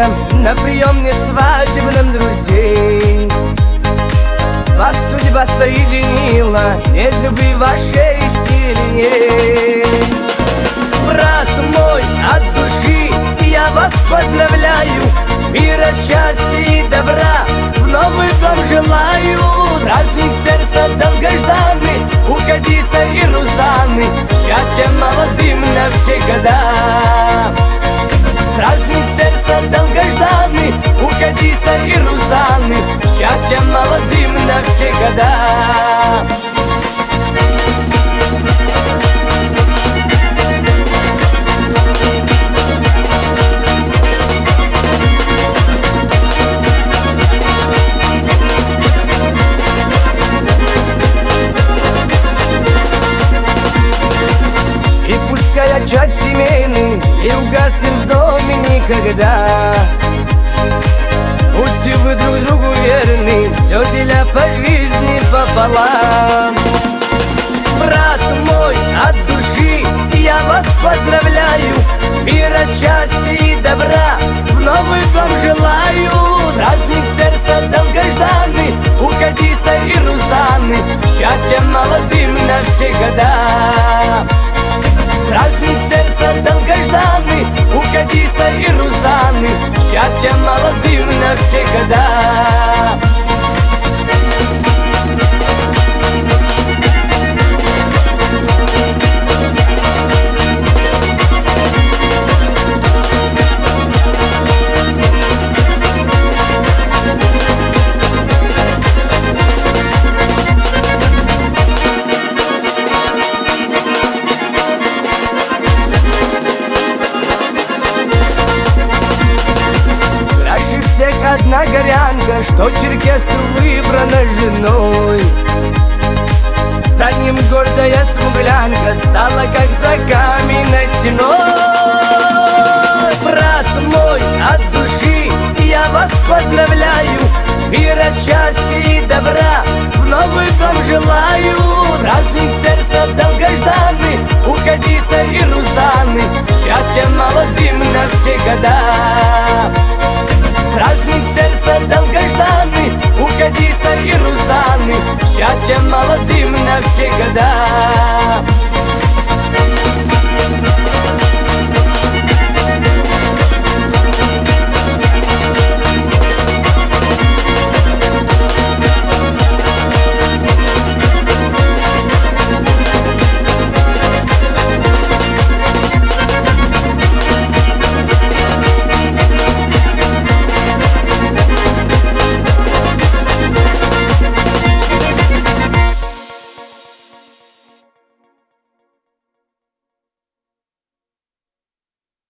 вечером на прием несвадебном друзей. Вас судьба соединила, нет любви вашей сильней. Брат мой, от души я вас поздравляю, мира, счастья и добра в новый дом желаю. Праздник сердца долгожданный, у Кадиса и Рузаны, счастья молодым на все года. Праздник сердца долгожданный, у Кадиса и Рузаны, счастья молодым на все года. И пускай очаг семейный и угаснет в доме никогда. Будьте вы друг другу верны, все деля по жизни пополам. Брат мой, от души я вас поздравляю, мира, счастья и добра в новый дом желаю. Праздник сердца долгожданный, у Кадиса и Рузаны, счастья молодым на все года. Праздник сердца долгожданный, у Кадиса и Рузаны, счастья молодым на все года. Одна горянка, что черкес выбрана женой. За ним гордая смуглянка стала, как за каменной стеной. Брат мой, от души я вас поздравляю, мира, счастья и добра в новый дом желаю. Праздник сердца долгожданный, у Кадиса и Рузаны, счастья молодым на все года. Праздник сердца долгожданный, у Кадиса и Рузаны, счастья молодым на все года.